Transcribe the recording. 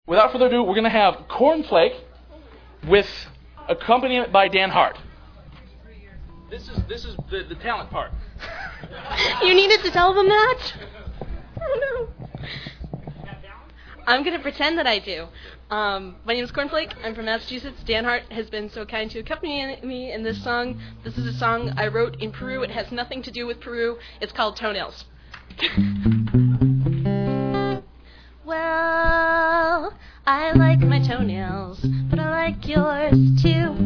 without further ado, we're going to have Cornflake with accompaniment by Dan Hart. This is the talent part. You needed to tell them that? Oh no. I'm going to pretend that I do. My name is Cornflake. I'm from Massachusetts. Dan Hart has been so kind to accompany me in this song. This is a song I wrote in Peru. It has nothing to do with Peru. It's called Toenails. Well, I like my toenails, but I like yours too.